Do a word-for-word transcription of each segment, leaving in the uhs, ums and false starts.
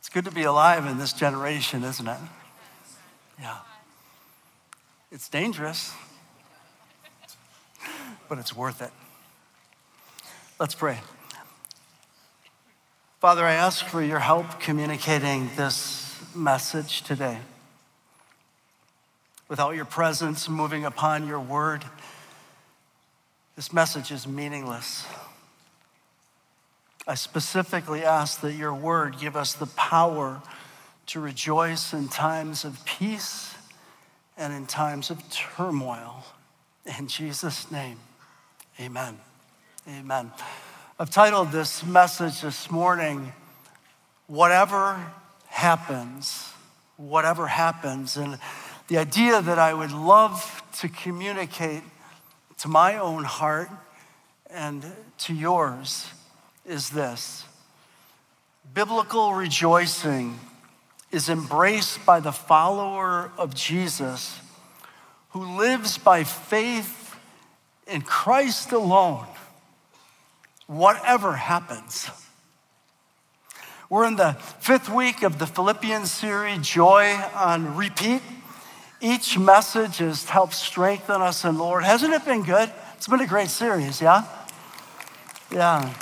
It's good to be alive in this generation, isn't it? Yeah. It's dangerous, but it's worth it. Let's pray. Father, I ask for your help communicating this message today. Without your presence moving upon your word, this message is meaningless. I specifically ask that your word give us the power to rejoice in times of peace and in times of turmoil. In Jesus' name, amen. Amen. I've titled this message this morning, Whatever Happens, Whatever Happens. And the idea that I would love to communicate to my own heart and to yours is this. Biblical rejoicing is embraced by the follower of Jesus who lives by faith in Christ alone, whatever happens. We're in the fifth week of the Philippians series, Joy on Repeat. Each message has helped strengthen us in the Lord. Hasn't it been good? It's been a great series, yeah? Yeah.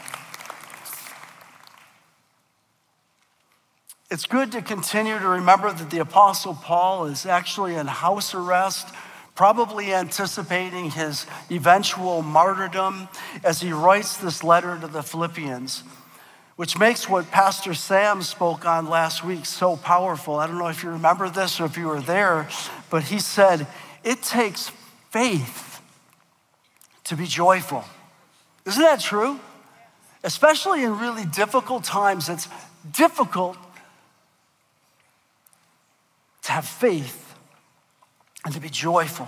It's good to continue to remember that the Apostle Paul is actually in house arrest, probably anticipating his eventual martyrdom as he writes this letter to the Philippians, which makes what Pastor Sam spoke on last week so powerful. I don't know if you remember this or if you were there, but he said, it takes faith to be joyful. Isn't that true? Especially in really difficult times, it's difficult to have faith and to be joyful.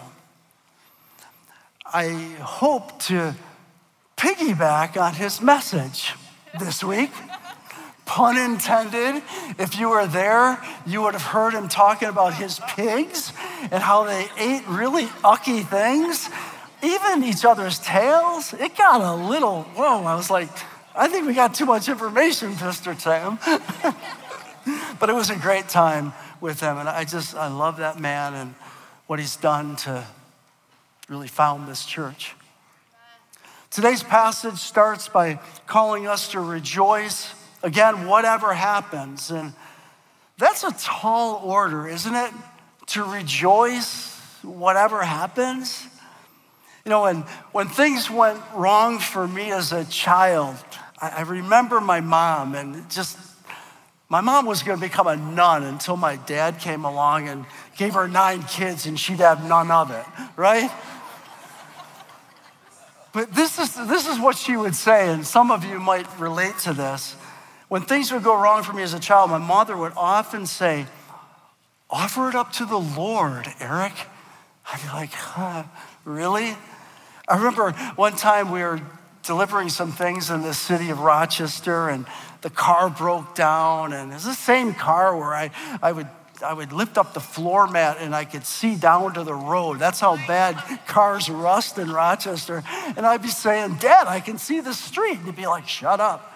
I hope to piggyback on his message this week. Pun intended. If you were there, you would have heard him talking about his pigs and how they ate really ucky things, even each other's tails. It got a little, whoa, I was like, I think we got too much information, Mister Sam. But it was a great time with him, and I just, I love that man and what he's done to really found this church. Today's passage starts by calling us to rejoice, again, whatever happens, and that's a tall order, isn't it? To rejoice, whatever happens. You know, when, when things went wrong for me as a child, I, I remember my mom, and just, my mom was going to become a nun until my dad came along and gave her nine kids and she'd have none of it, right? But this is, this is what she would say, and some of you might relate to this. When things would go wrong for me as a child, my mother would often say, offer it up to the Lord, Eric. I'd be like, huh, really? I remember one time we were delivering some things in the city of Rochester, and the car broke down, and it's the same car where I, I would I would lift up the floor mat and I could see down to the road. That's how bad cars rust in Rochester. And I'd be saying, Dad, I can see the street. And he'd be like, shut up.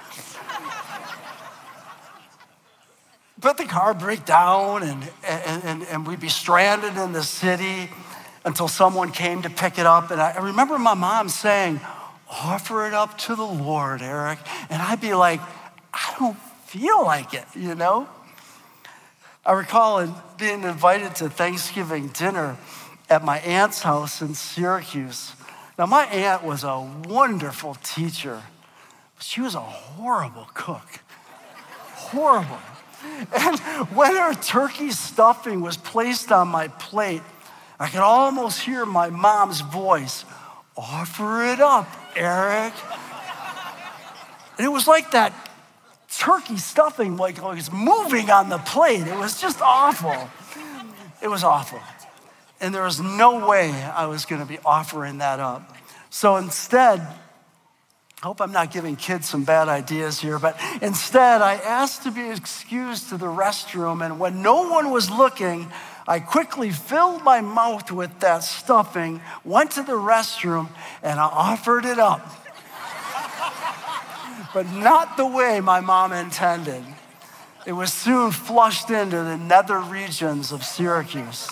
But the car would break down, and, and, and, and we'd be stranded in the city until someone came to pick it up. And I, I remember my mom saying, offer it up to the Lord, Eric. And I'd be like, I don't feel like it, you know? I recall being invited to Thanksgiving dinner at my aunt's house in Syracuse. Now, my aunt was a wonderful teacher, but she was a horrible cook. Horrible. And when her turkey stuffing was placed on my plate, I could almost hear my mom's voice, offer it up, Eric. And it was like that turkey stuffing, like, like it's moving on the plate. It was just awful. It was awful. And there was no way I was going to be offering that up. So instead, I hope I'm not giving kids some bad ideas here, but instead I asked to be excused to the restroom, and when no one was looking, I quickly filled my mouth with that stuffing, went to the restroom, and I offered it up. But not the way my mom intended. It was soon flushed into the nether regions of Syracuse.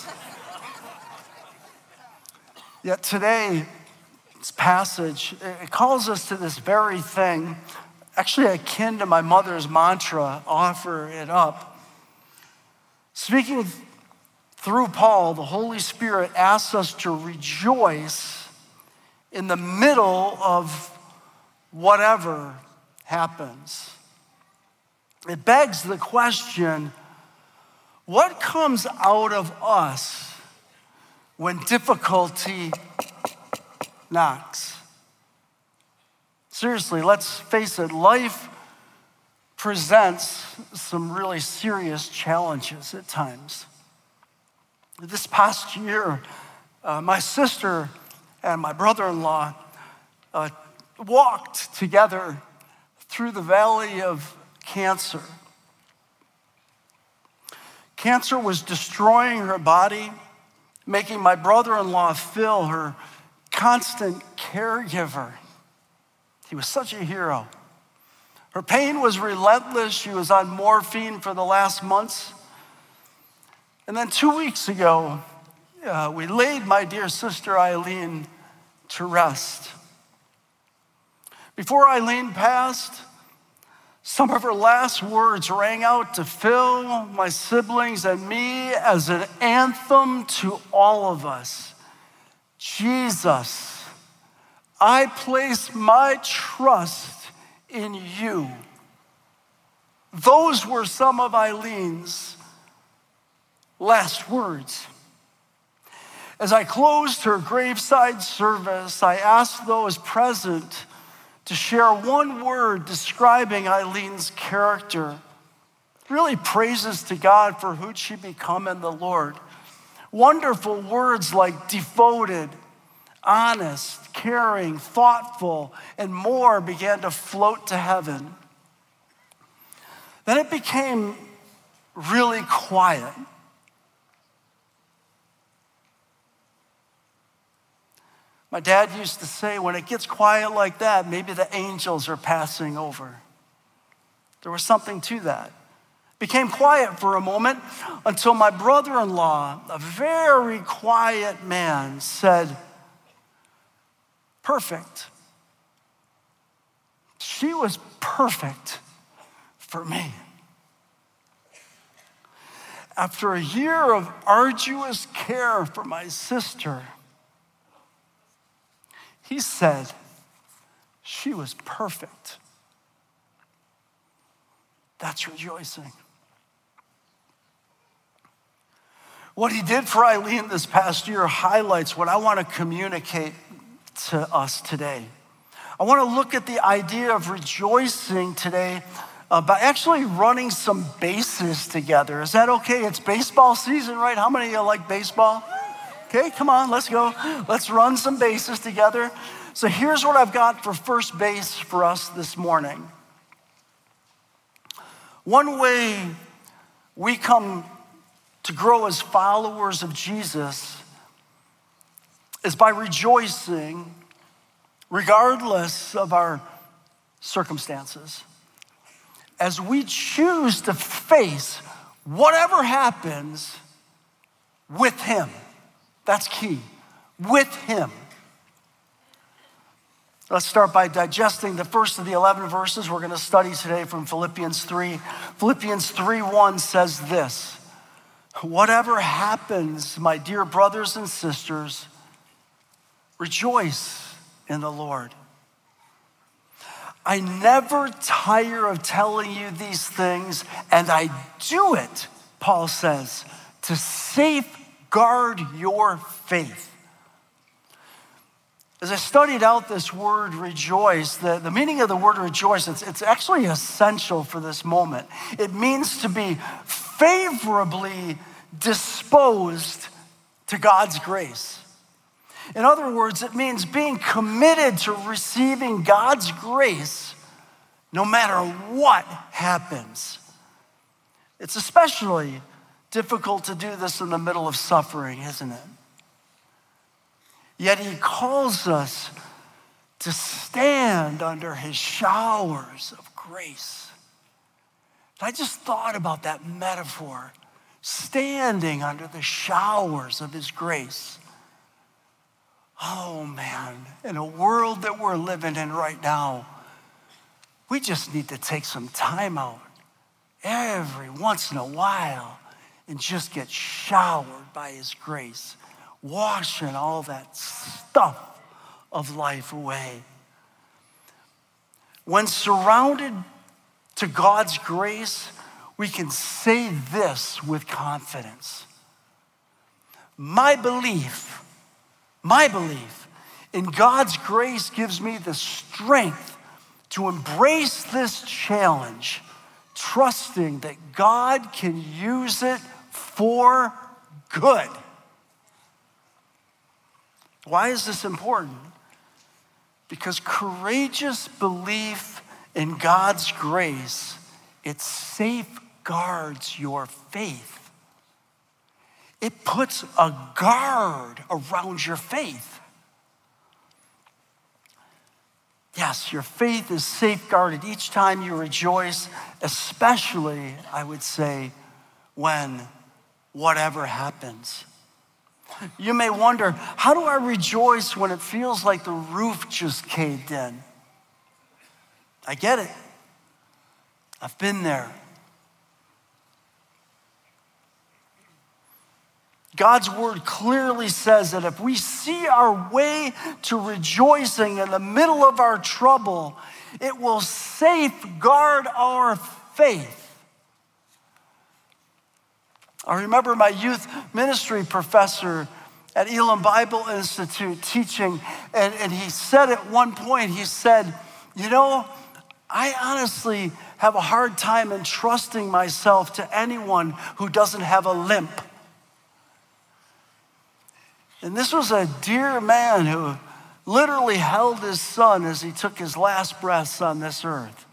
Yet today, this passage, it calls us to this very thing, actually akin to my mother's mantra, offer it up. Speaking through Paul, the Holy Spirit asks us to rejoice in the middle of whatever happens. It begs the question, what comes out of us when difficulty knocks? Seriously, let's face it, life presents some really serious challenges at times. This past year, uh, my sister and my brother-in-law uh, walked together through the valley of cancer. Cancer was destroying her body, making my brother-in-law Phil her constant caregiver. He was such a hero. Her pain was relentless. She was on morphine for the last months. And then two weeks ago, uh, we laid my dear sister Eileen to rest. Before Eileen passed, some of her last words rang out to Phil, my siblings, and me as an anthem to all of us. Jesus, I place my trust in you. Those were some of Eileen's last words. As I closed her graveside service, I asked those present to share one word describing Eileen's character. Really praises to God for who she'd become in the Lord. Wonderful words like devoted, honest, caring, thoughtful, and more began to float to heaven. Then it became really quiet. My dad used to say, when it gets quiet like that, maybe the angels are passing over. There was something to that. It became quiet for a moment until my brother-in-law, a very quiet man, said, perfect. She was perfect for me. After a year of arduous care for my sister, he said, she was perfect. That's rejoicing. What he did for Eileen this past year highlights what I want to communicate to us today. I want to look at the idea of rejoicing today uh, by actually running some bases together. Is that okay? It's baseball season, right? How many of you like baseball? Okay, come on, let's go. Let's run some bases together. So here's what I've got for first base for us this morning. One way we come to grow as followers of Jesus is by rejoicing regardless of our circumstances. As we choose to face whatever happens with him. That's key. With him. Let's start by digesting the first of the eleven verses we're going to study today from Philippians three. Philippians three one says this, whatever happens, my dear brothers and sisters, rejoice in the Lord. I never tire of telling you these things, and I do it, Paul says, to safeguard Guard your faith. As I studied out this word rejoice, the, the meaning of the word rejoice, it's, it's actually essential for this moment. It means to be favorably disposed to God's grace. In other words, it means being committed to receiving God's grace no matter what happens. It's especially difficult to do this in the middle of suffering, isn't it? Yet he calls us to stand under his showers of grace I just thought about that metaphor, standing under the showers of his grace. Oh man, in a world that we're living in right now, we just need to take some time out every once in a while and just get showered by his grace, washing all that stuff of life away. When surrounded to God's grace, we can say this with confidence. My belief, my belief in God's grace gives me the strength to embrace this challenge, trusting that God can use it for good. Why is this important? Because courageous belief in God's grace, it safeguards your faith. It puts a guard around your faith. Yes, your faith is safeguarded each time you rejoice, especially, I would say, when whatever happens. You may wonder, how do I rejoice when it feels like the roof just caved in? I get it. I've been there. God's word clearly says that if we see our way to rejoicing in the middle of our trouble, it will safeguard our faith. I remember my youth ministry professor at Elam Bible Institute teaching, and, and he said at one point, he said, you know, I honestly have a hard time entrusting myself to anyone who doesn't have a limp. And this was a dear man who literally held his son as he took his last breaths on this earth.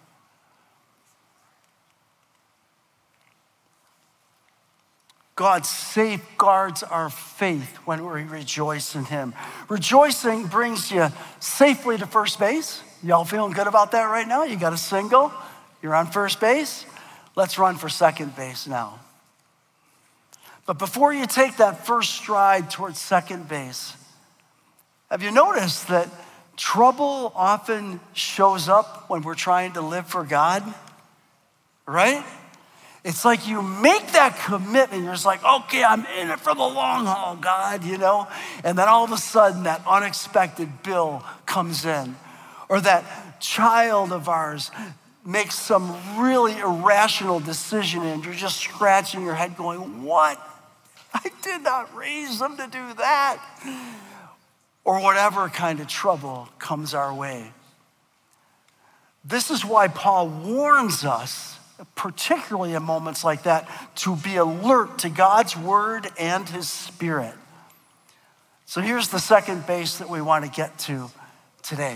God safeguards our faith when we rejoice in him. Rejoicing brings you safely to first base. Y'all feeling good about that right now? You got a single, you're on first base. Let's run for second base now. But before you take that first stride towards second base, have you noticed that trouble often shows up when we're trying to live for God? Right? It's like you make that commitment. You're just like, okay, I'm in it for the long haul, God, you know? And then all of a sudden, that unexpected bill comes in. Or that child of ours makes some really irrational decision and you're just scratching your head going, what? I did not raise them to do that. Or whatever kind of trouble comes our way. This is why Paul warns us, particularly in moments like that, to be alert to God's word and his spirit. So here's the second base that we want to get to today.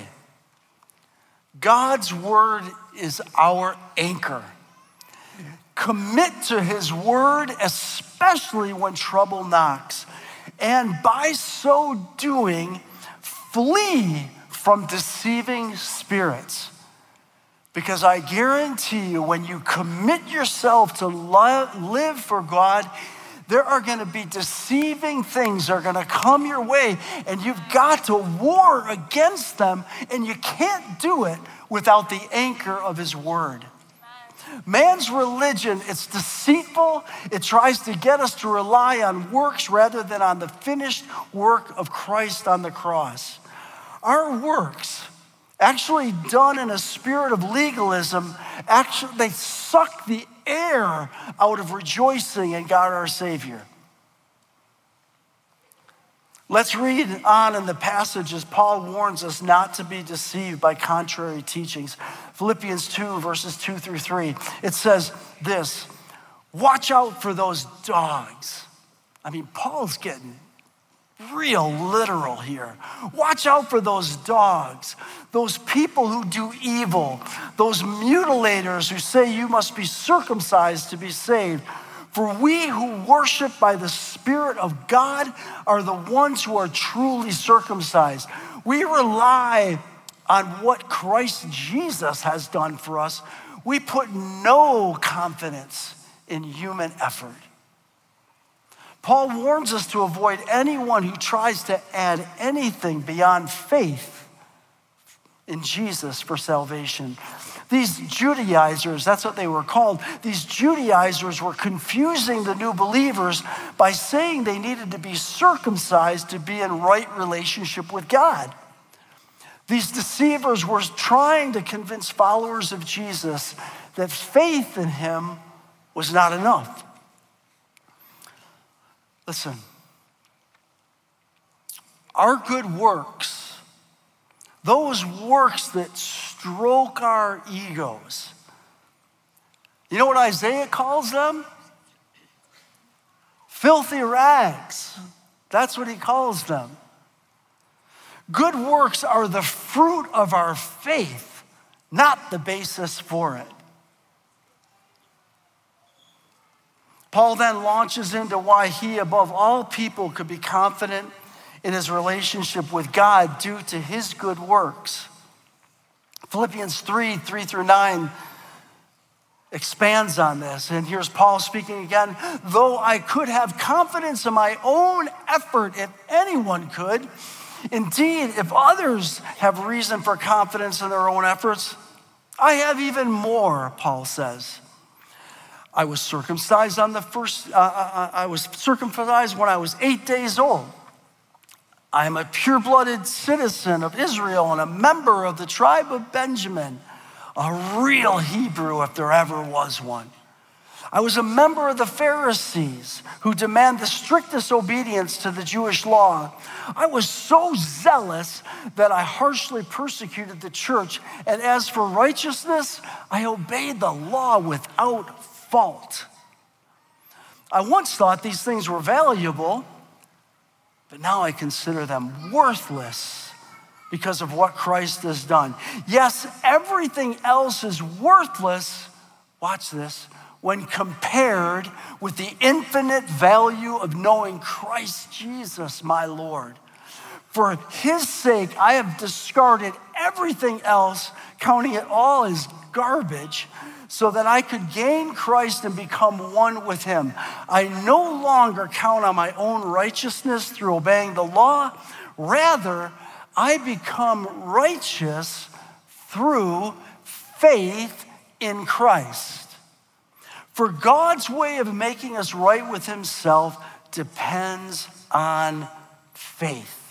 God's word is our anchor. Commit to his word, especially when trouble knocks. And by so doing, flee from deceiving spirits. Because I guarantee you, when you commit yourself to live for God, there are going to be deceiving things that are going to come your way, and you've got to war against them, and you can't do it without the anchor of his word. Man's religion, it's deceitful. It tries to get us to rely on works rather than on the finished work of Christ on the cross. Our works, actually done in a spirit of legalism, actually they suck the air out of rejoicing in God our Savior. Let's read on in the passage as Paul warns us not to be deceived by contrary teachings. Philippians two, verses two through three. It says this, watch out for those dogs. I mean, Paul's getting real literal here. Watch out for those dogs, those people who do evil, those mutilators who say you must be circumcised to be saved. For we who worship by the Spirit of God are the ones who are truly circumcised. We rely on what Christ Jesus has done for us. We put no confidence in human effort. Paul warns us to avoid anyone who tries to add anything beyond faith in Jesus for salvation. These Judaizers, that's what they were called, these Judaizers were confusing the new believers by saying they needed to be circumcised to be in right relationship with God. These deceivers were trying to convince followers of Jesus that faith in him was not enough. Listen, our good works, those works that stroke our egos, you know what Isaiah calls them? Filthy rags. That's what he calls them. Good works are the fruit of our faith, not the basis for it. Paul then launches into why he, above all people, could be confident in his relationship with God due to his good works. Philippians three, three through nine expands on this. And here's Paul speaking again. Though I could have confidence in my own effort, if anyone could, indeed, if others have reason for confidence in their own efforts, I have even more, Paul says. I was circumcised on the first, uh, I was circumcised when I was eight days old. I am a pure-blooded citizen of Israel and a member of the tribe of Benjamin, a real Hebrew if there ever was one. I was a member of the Pharisees who demand the strictest obedience to the Jewish law. I was so zealous that I harshly persecuted the church. And as for righteousness, I obeyed the law without fault. I once thought these things were valuable, but now I consider them worthless because of what Christ has done. Yes, everything else is worthless, watch this, when compared with the infinite value of knowing Christ Jesus, my Lord. For his sake, I have discarded everything else, counting it all as garbage, so that I could gain Christ and become one with him. I no longer count on my own righteousness through obeying the law. Rather, I become righteous through faith in Christ. For God's way of making us right with himself depends on faith.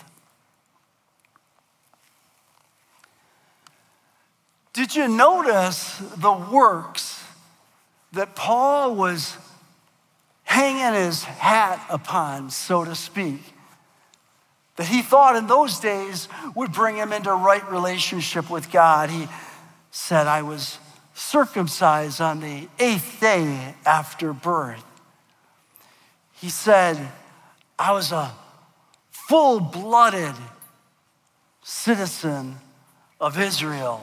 Did you notice the works that Paul was hanging his hat upon, so to speak, that he thought in those days would bring him into right relationship with God? He said, I was circumcised on the eighth day after birth. He said, I was a full-blooded citizen of Israel.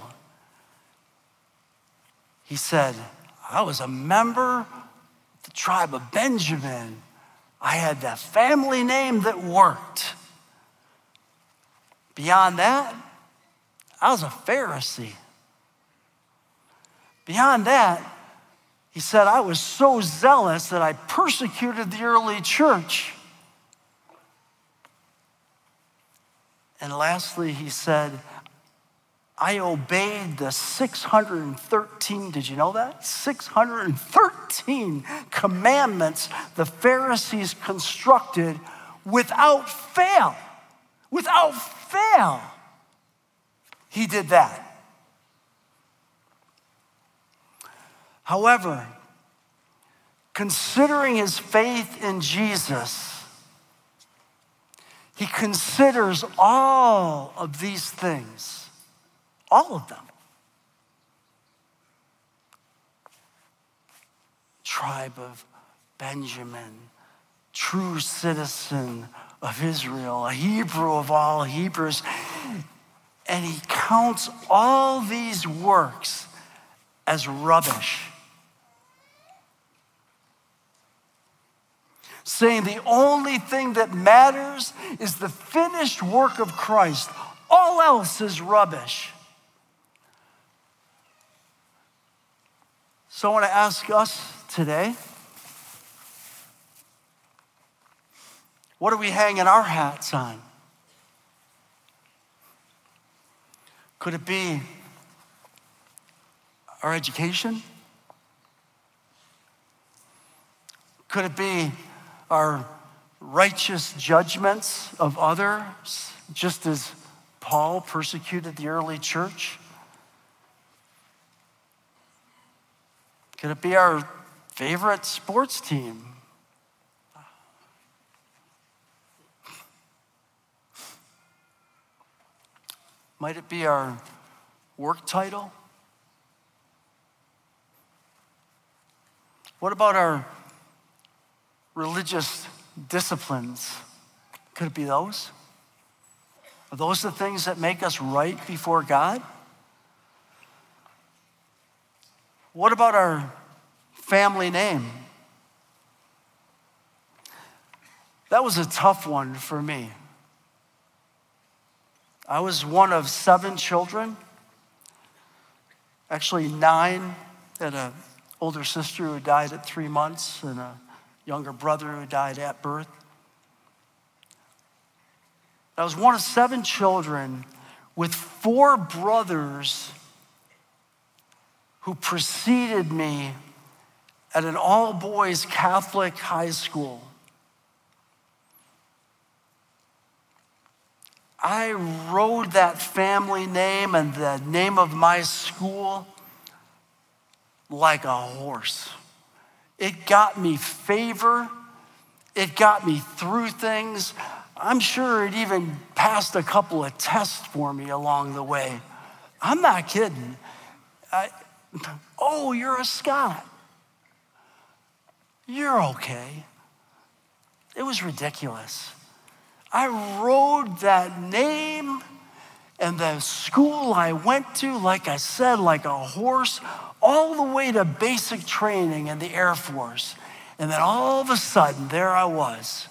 He said, I was a member of the tribe of Benjamin. I had that family name that worked. Beyond that, I was a Pharisee. Beyond that, he said, I was so zealous that I persecuted the early church. And lastly, he said, I obeyed the six hundred thirteen, did you know that? six hundred thirteen commandments the Pharisees constructed without fail. Without fail. He did that. However, considering his faith in Jesus, he considers all of these things. All of them. Tribe of Benjamin, true citizen of Israel, a Hebrew of all Hebrews. And he counts all these works as rubbish, saying the only thing that matters is the finished work of Christ. All else is rubbish. So I want to ask us today, what are we hanging our hats on? Could it be our education? Could it be our righteous judgments of others, just as Paul persecuted the early church? Could it be our favorite sports team? Might it be our work title? What about our religious disciplines? Could it be those? Are those the things that make us right before God? What about our family name? That was a tough one for me. I was one of seven children, actually nine. I had an older sister who died at three months and a younger brother who died at birth. I was one of seven children with four brothers who preceded me at an all-boys Catholic high school. I rode that family name and the name of my school like a horse. It got me favor. It got me through things. I'm sure it even passed a couple of tests for me along the way. I'm not kidding. I, oh, you're a Scot. You're okay. It was ridiculous. I rode that name and the school I went to, like I said, like a horse, all the way to basic training in the Air Force. And then all of a sudden, there I was.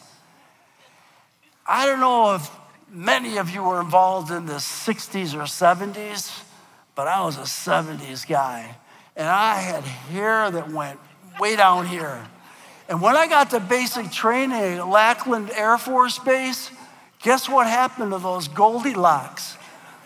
I don't know if many of you were involved in the sixties or seventies, but I was a seventies guy. And I had hair that went way down here. And when I got to basic training at Lackland Air Force Base, guess what happened to those Goldilocks?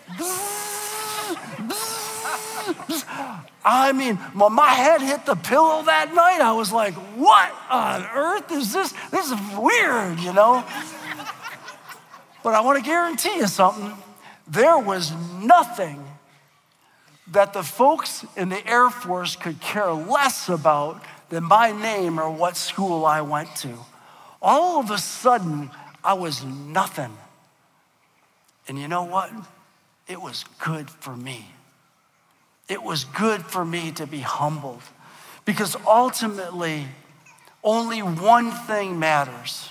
I mean, when my head hit the pillow that night, I was like, what on earth is this? This is weird, you know? But I want to guarantee you something. There was nothing that the folks in the Air Force could care less about than my name or what school I went to. All of a sudden, I was nothing. And you know what? It was good for me. It was good for me to be humbled, because ultimately, only one thing matters.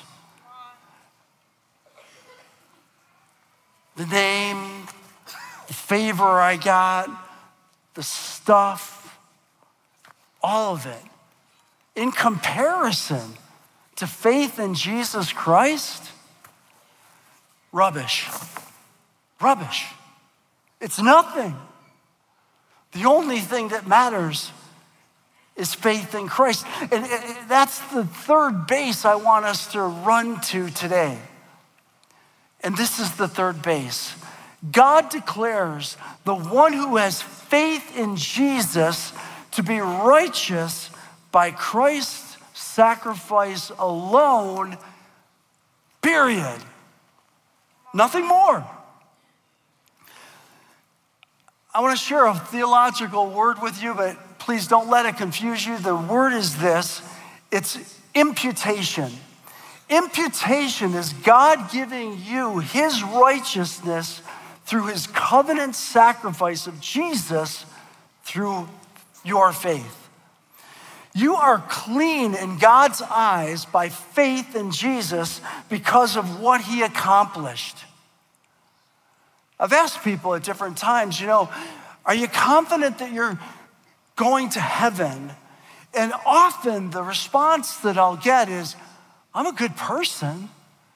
The name, the favor I got, the stuff, all of it. In comparison to faith in Jesus Christ, rubbish. Rubbish. It's nothing. The only thing that matters is faith in Christ. And that's the third base I want us to run to today. And this is the third base. God declares the one who has faith in Jesus to be righteous by Christ's sacrifice alone, period. Nothing more. I want to share a theological word with you, but please don't let it confuse you. The word is this. It's imputation. Imputation is God giving you his righteousness through his covenant sacrifice of Jesus through your faith. You are clean in God's eyes by faith in Jesus because of what he accomplished. I've asked people at different times, you know, are you confident that you're going to heaven? And often the response that I'll get is, I'm a good person.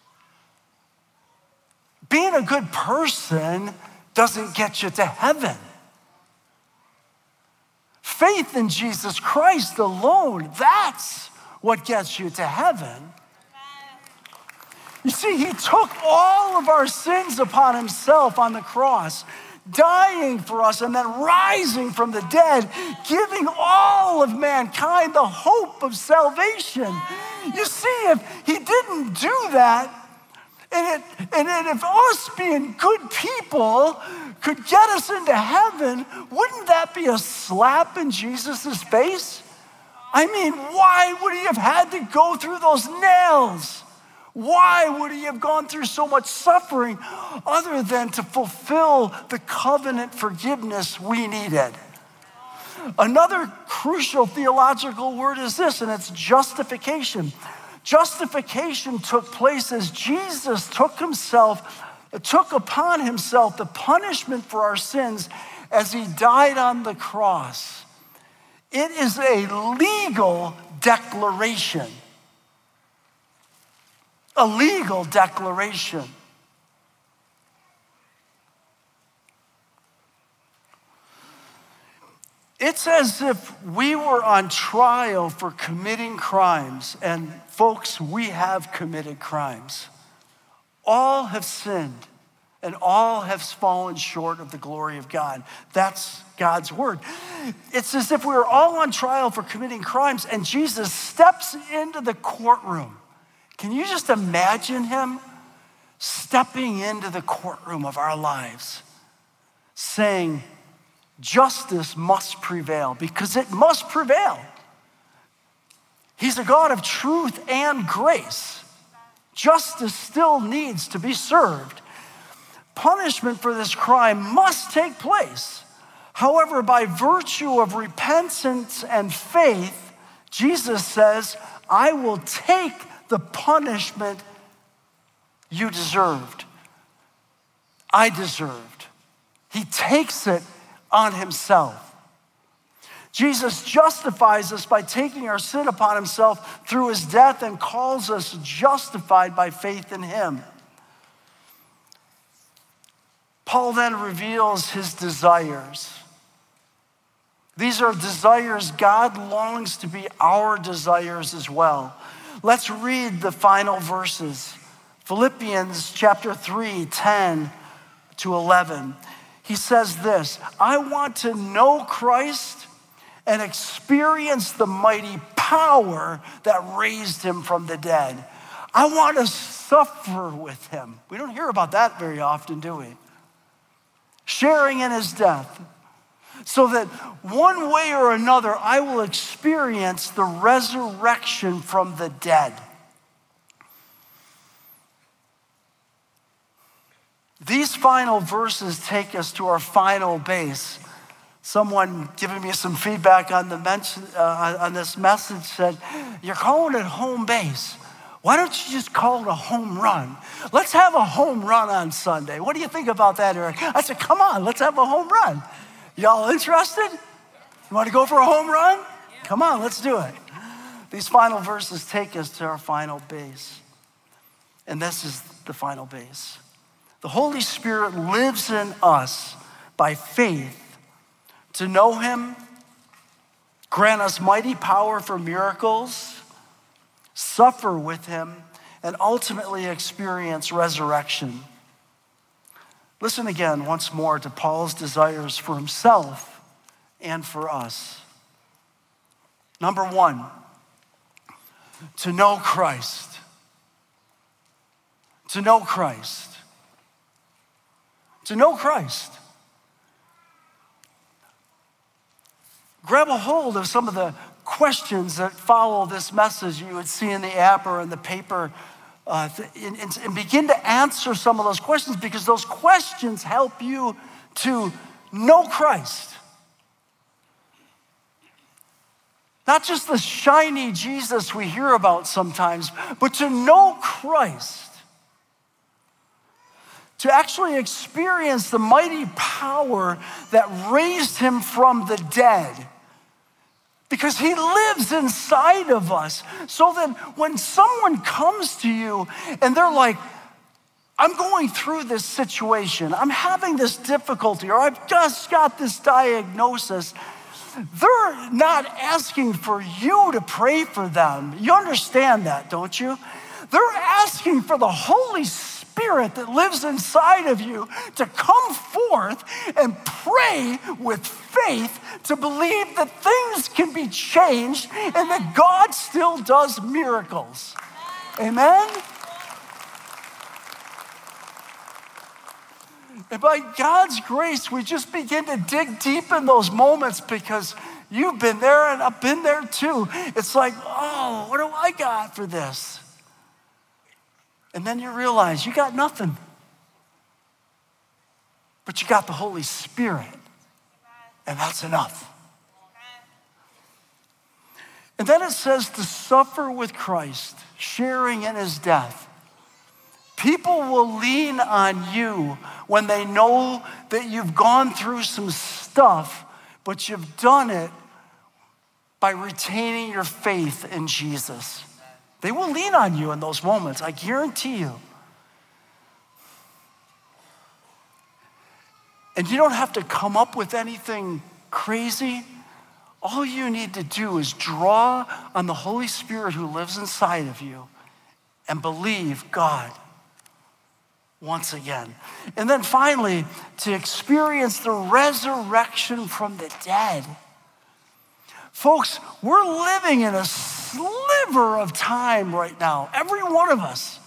Being a good person doesn't get you to heaven. faith in Jesus Christ alone, that's what gets you to heaven. You see, he took all of our sins upon himself on the cross, dying for us and then rising from the dead, giving all of mankind the hope of salvation. You see, if he didn't do that, and, it, and it, if us being good people could get us into heaven, wouldn't that be a slap in Jesus' face? I mean, why would he have had to go through those nails? Why would he have gone through so much suffering other than to fulfill the covenant forgiveness we needed? Another crucial theological word is this, and it's justification. Justification took place as Jesus took himself, took upon himself the punishment for our sins as he died on the cross. It is a legal declaration. A legal declaration. It's as if we were on trial for committing crimes, and folks, we have committed crimes. All have sinned, and all have fallen short of the glory of God. That's God's word. It's as if we were all on trial for committing crimes, and Jesus steps into the courtroom. Can you just imagine him stepping into the courtroom of our lives, saying, justice must prevail, because it must prevail. He's a God of truth and grace. Justice still needs to be served. Punishment for this crime must take place. However, by virtue of repentance and faith, Jesus says, I will take the punishment you deserved. I deserved. He takes it on himself. Jesus justifies us by taking our sin upon himself through his death and calls us justified by faith in him. Paul then reveals his desires. These are desires God longs to be our desires as well. Let's read the final verses. Philippians chapter three, ten to eleven. He says this, I want to know Christ and experience the mighty power that raised him from the dead. I want to suffer with him. We don't hear about that very often, do we? Sharing in his death, so that one way or another, I will experience the resurrection from the dead. These final verses take us to our final base. Someone giving me some feedback on the mention, uh, on this message said, you're calling it home base. Why don't you just call it a home run? Let's have a home run on Sunday. What do you think about that, Eric? I said, come on, let's have a home run. Y'all interested? You want to go for a home run? Come on, let's do it. These final verses take us to our final base. And this is the final base. The Holy Spirit lives in us by faith to know him, grant us mighty power for miracles, suffer with him, and ultimately experience resurrection. Listen again once more to Paul's desires for himself and for us. Number one, to know Christ. To know Christ. To know Christ. Grab a hold of some of the questions that follow this message you would see in the app or in the paper, uh, and, and begin to answer some of those questions, because those questions help you to know Christ. Not just the shiny Jesus we hear about sometimes, but to know Christ. To actually experience the mighty power that raised him from the dead. Because he lives inside of us. So that when someone comes to you and they're like, I'm going through this situation, I'm having this difficulty, or I've just got this diagnosis, they're not asking for you to pray for them. You understand that, don't you? They're asking for the Holy Spirit that lives inside of you to come forth and pray with faith to believe that things can be changed and that God still does miracles. Amen? And by God's grace, we just begin to dig deep in those moments because you've been there and I've been there too. It's like, oh, what do I got for this? And then you realize you got nothing. But you got the Holy Spirit. And that's enough. And then it says to suffer with Christ, sharing in his death. People will lean on you when they know that you've gone through some stuff, but you've done it by retaining your faith in Jesus. They will lean on you in those moments, I guarantee you. And you don't have to come up with anything crazy. All you need to do is draw on the Holy Spirit who lives inside of you and believe God once again. And then finally, to experience the resurrection from the dead. Folks, we're living in a sliver of time right now, every one of us.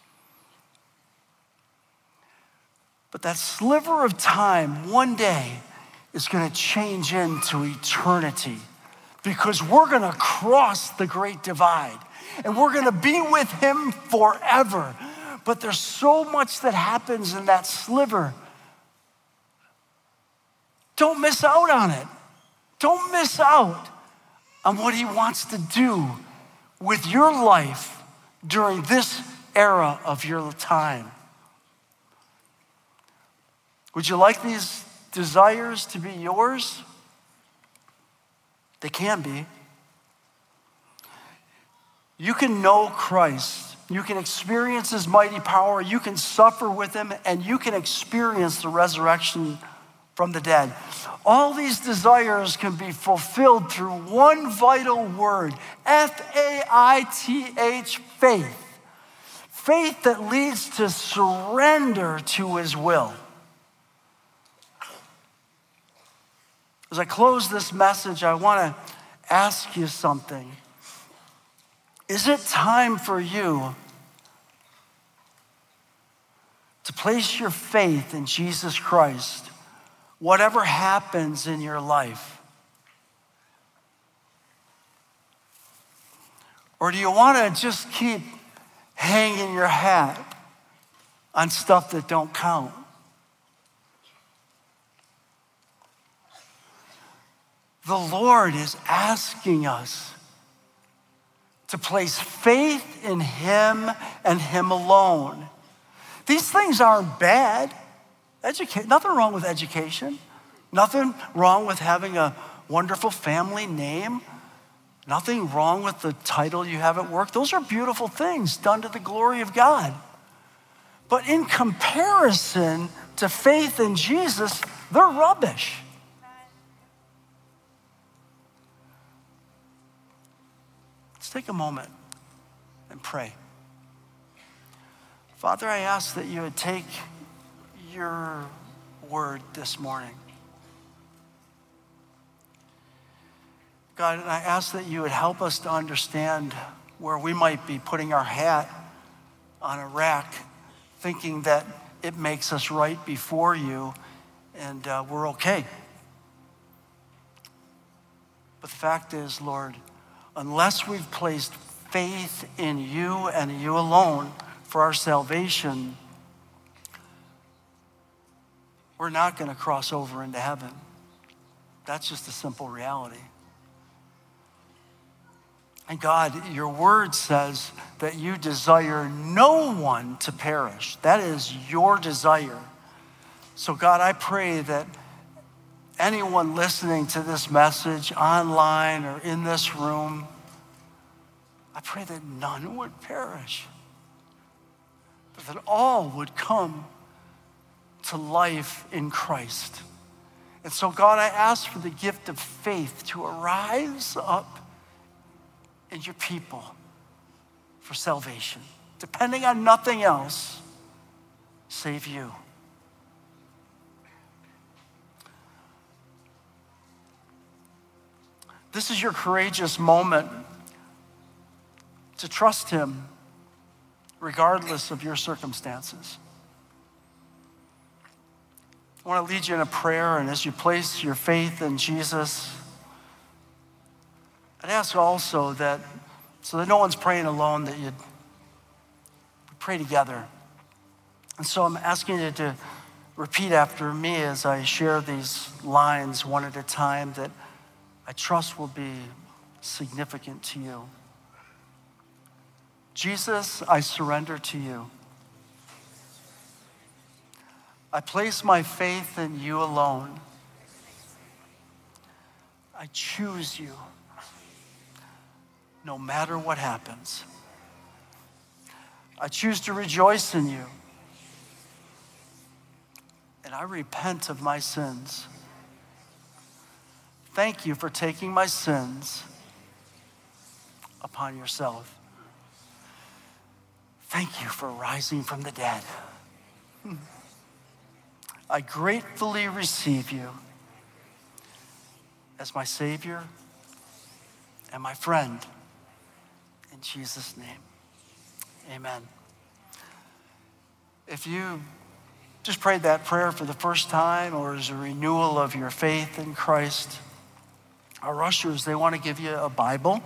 But that sliver of time one day is going to change into eternity because we're going to cross the great divide and we're going to be with him forever. But there's so much that happens in that sliver. Don't miss out on it. Don't miss out on what he wants to do with your life during this era of your time. Would you like these desires to be yours? They can be. You can know Christ. You can experience his mighty power. You can suffer with him, and you can experience the resurrection from the dead. All these desires can be fulfilled through one vital word, F A I T H, faith. Faith that leads to surrender to his will. As I close this message, I want to ask you something. Is it time for you to place your faith in Jesus Christ, whatever happens in your life? Or do you want to just keep hanging your hat on stuff that don't count? The Lord is asking us to place faith in him and him alone. These things aren't bad. Educa- nothing wrong with education. Nothing wrong with having a wonderful family name. Nothing wrong with the title you have at work. Those are beautiful things done to the glory of God. But in comparison to faith in Jesus, they're rubbish. Let's take a moment and pray. Father, I ask that you would take your word this morning. God, and I ask that you would help us to understand where we might be putting our hat on a rack, thinking that it makes us right before you, and uh, we're okay. But the fact is, Lord, unless we've placed faith in you and you alone for our salvation, we're not going to cross over into heaven. That's just a simple reality. And God, your word says that you desire no one to perish. That is your desire. So God, I pray that anyone listening to this message online or in this room, I pray that none would perish, but that all would come to life in Christ. And so, God, I ask for the gift of faith to arise up in your people for salvation, depending on nothing else save you. This is your courageous moment to trust him regardless of your circumstances. I want to lead you in a prayer, and as you place your faith in Jesus, I'd ask also that, so that no one's praying alone, that you'd pray together. And so I'm asking you to repeat after me as I share these lines one at a time that I trust will be significant to you. Jesus, I surrender to you. I place my faith in you alone. I choose you no matter what happens. I choose to rejoice in you. And I repent of my sins. Thank you for taking my sins upon yourself. Thank you for rising from the dead. I gratefully receive you as my Savior and my friend. In Jesus' name, amen. If you just prayed that prayer for the first time or as a renewal of your faith in Christ, our ushers, they want to give you a Bible.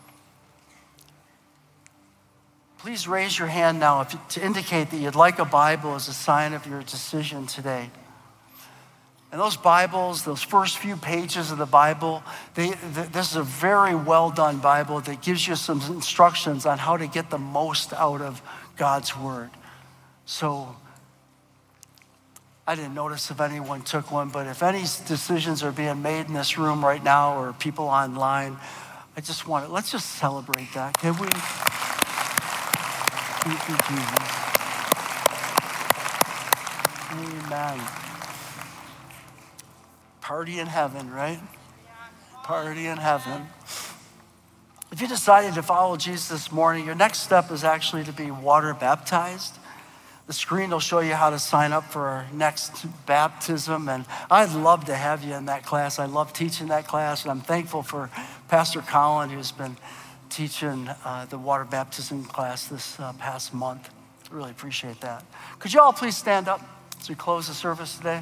Please raise your hand now if, to indicate that you'd like a Bible as a sign of your decision today. And those Bibles, those first few pages of the Bible, they, th- this is a very well done Bible that gives you some instructions on how to get the most out of God's Word. So I didn't notice if anyone took one, but if any decisions are being made in this room right now or people online, I just want to, let's just celebrate that. Can we? Thank you, Jesus. Amen. Party in heaven, right? Party in heaven. If you decided to follow Jesus this morning, your next step is actually to be water baptized. The screen will show you how to sign up for our next baptism, and I'd love to have you in that class. I love teaching that class, and I'm thankful for Pastor Colin, who's been teaching uh, the water baptism class this uh, past month. Really appreciate that. Could you all please stand up as we close the service today?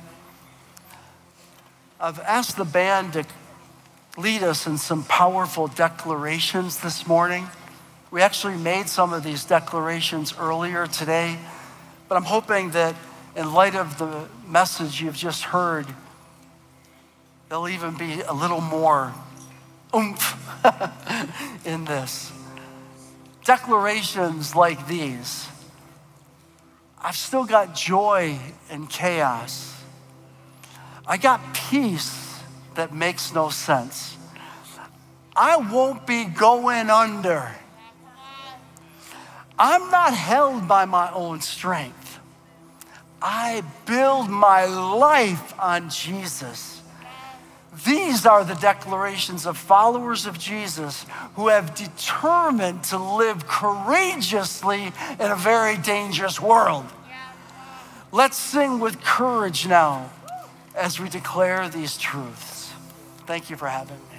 I've asked the band to lead us in some powerful declarations this morning. We actually made some of these declarations earlier today, but I'm hoping that in light of the message you've just heard, there'll even be a little more oomph in this. Declarations like these: I've still got joy in chaos. I got peace that makes no sense. I won't be going under. I'm not held by my own strength. I build my life on Jesus. These are the declarations of followers of Jesus who have determined to live courageously in a very dangerous world. Let's sing with courage now as we declare these truths. Thank you for having me.